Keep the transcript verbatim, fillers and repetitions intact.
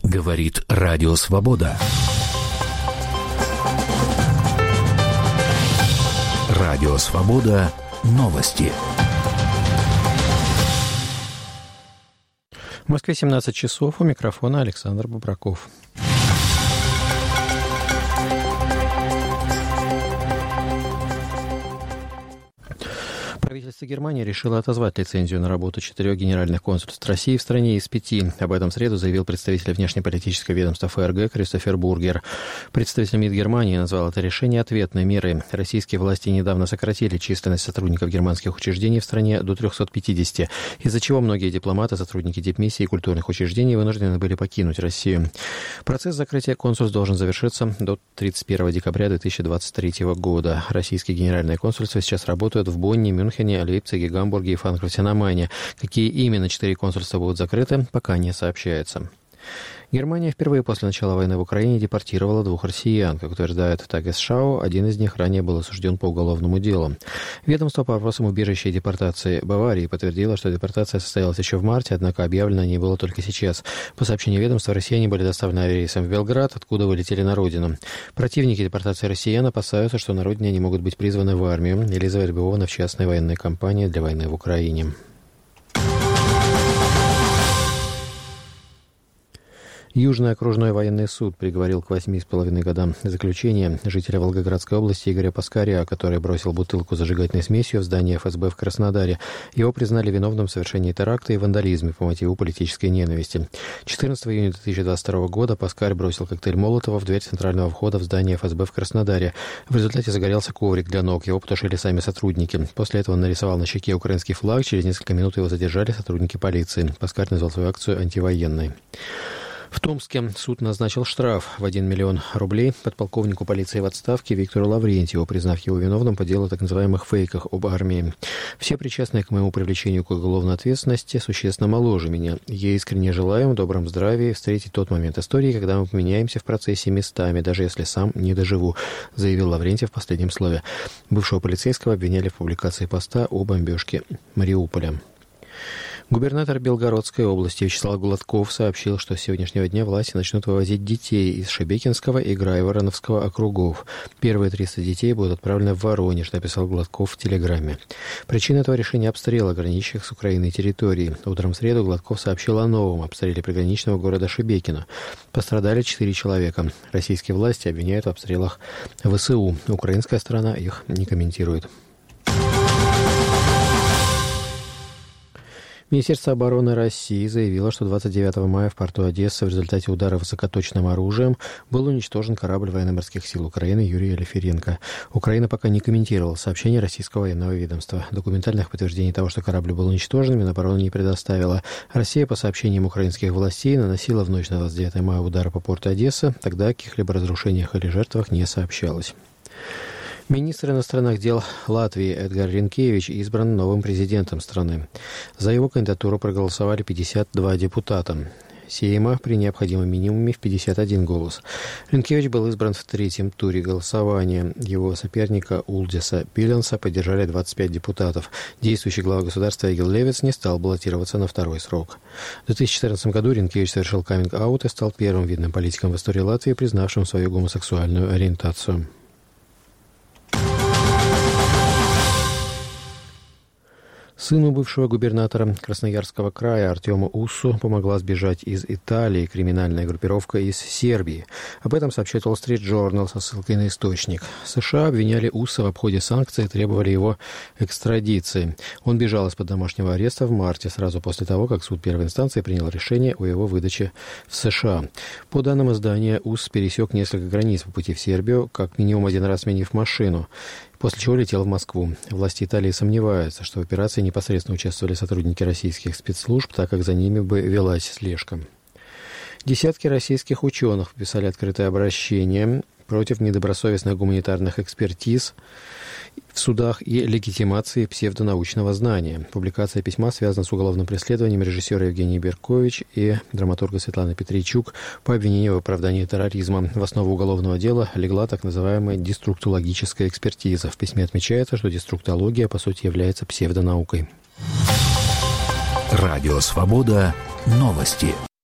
Говорит Радио Свобода. Радио Свобода. Новости. В Москве семнадцать часов. У микрофона Александр Бубраков. Правительство Германии решило отозвать лицензию на работу четырех генеральных консульств России в стране из пяти. Об этом в среду заявил представитель внешнеполитического ведомства ФРГ Кристофер Бургер. Представитель МИД Германии назвал это решение ответной мерой. Российские власти недавно сократили численность сотрудников германских учреждений в стране до трехсот пятидесяти, из-за чего многие дипломаты, сотрудники дипмиссий и культурных учреждений вынуждены были покинуть Россию. Процесс закрытия консульств должен завершиться до тридцать первого декабря две тысячи двадцать третьего года. Российские генеральные консульства сейчас работают в Бонне, Мюнхене, Лейпциге, Гамбурге и Франкфурте на Майне. Какие именно четыре консульства будут закрыты, пока не сообщается. Германия впервые после начала войны в Украине депортировала двух россиян. Как утверждает Tagesschau, один из них ранее был осужден по уголовному делу. Ведомство по вопросам убежища и депортации Баварии подтвердило, что депортация состоялась еще в марте, однако объявлено о ней было только сейчас. По сообщению ведомства, россияне были доставлены авиарейсом в Белград, откуда вылетели на родину. Противники депортации россиян опасаются, что на родине они могут быть призваны в армию или завербованы в частные военные компании для войны в Украине. Южный окружной военный суд приговорил к восьми с половиной годам заключения жителя Волгоградской области Игоря Паскаря, который бросил бутылку с зажигательной смесью в здание эф эс бэ в Краснодаре. Его признали виновным в совершении теракта и вандализме по мотиву политической ненависти. четырнадцатого июня две тысячи двадцать второго года Паскарь бросил коктейль Молотова в дверь центрального входа в здание эф эс бэ в Краснодаре. В результате загорелся коврик для ног. Его потушили сами сотрудники. После этого он нарисовал на щеке украинский флаг. Через несколько минут его задержали сотрудники полиции. Паскарь назвал свою акцию антивоенной. В Томске суд назначил штраф в один миллион рублей подполковнику полиции в отставке Виктору Лаврентьеву, признав его виновным по делу так называемых фейках об армии. Все причастные к моему привлечению к уголовной ответственности существенно моложе меня. Я искренне желаю им в добром здравии встретить тот момент истории, когда мы поменяемся в процессе местами, даже если сам не доживу, заявил Лаврентьев в последнем слове. Бывшего полицейского обвиняли в публикации поста о бомбежке Мариуполя. Губернатор Белгородской области Вячеслав Гладков сообщил, что с сегодняшнего дня власти начнут вывозить детей из Шебекинского и Грайвороновского округов. Первые триста детей будут отправлены в Воронеж, написал Гладков в Телеграме. Причина этого решения — обстрел граничащих с Украиной территорий. Утром в среду Гладков сообщил о новом обстреле приграничного города Шебекино. Пострадали четыре человека. Российские власти обвиняют в обстрелах вэ эс у. Украинская сторона их не комментирует. Министерство обороны России заявило, что двадцать девятого мая в порту Одессы в результате удара высокоточным оружием был уничтожен корабль военно-морских сил Украины Юрия Лиференко. Украина пока не комментировала сообщение российского военного ведомства. Документальных подтверждений того, что корабль был уничтожен, Минобороны не предоставила. Россия, по сообщениям украинских властей, наносила в ночь на двадцать девятое мая удары по порту Одессы, тогда о каких-либо разрушениях или жертвах не сообщалось. Министр иностранных дел Латвии Эдгар Ринкевич избран новым президентом страны. За его кандидатуру проголосовали пятьдесят два депутата Сейма при необходимом минимуме в пятьдесят один голос. Ринкевич был избран в третьем туре голосования. Его соперника Улдиса Пиленса поддержали двадцать пять депутатов. Действующий глава государства Эгил Левиц не стал баллотироваться на второй срок. В две тысячи четырнадцатом году Ринкевич совершил каминг-аут и стал первым видным политиком в истории Латвии, признавшим свою гомосексуальную ориентацию. Сыну бывшего губернатора Красноярского края Артему Уссу помогла сбежать из Италии криминальная группировка из Сербии. Об этом сообщает Wall Street Journal со ссылкой на источник. США обвиняли Усса в обходе санкций и требовали его экстрадиции. Он бежал из-под домашнего ареста в марте, сразу после того, как суд первой инстанции принял решение о его выдаче в США. По данным издания, Усс пересек несколько границ по пути в Сербию, как минимум один раз сменив машину, после чего летел в Москву. Власти Италии сомневаются, что в операции непосредственно участвовали сотрудники российских спецслужб, так как за ними бы велась слежка. Десятки российских ученых подписали открытое обращение против недобросовестных гуманитарных экспертиз в судах и легитимации псевдонаучного знания. Публикация письма связана с уголовным преследованием режиссера Евгения Беркович и драматурга Светланы Петричук по обвинению в оправдании терроризма. В основу уголовного дела легла так называемая деструктологическая экспертиза. В письме отмечается, что деструктология, по сути, является псевдонаукой. Радио Свобода. Новости.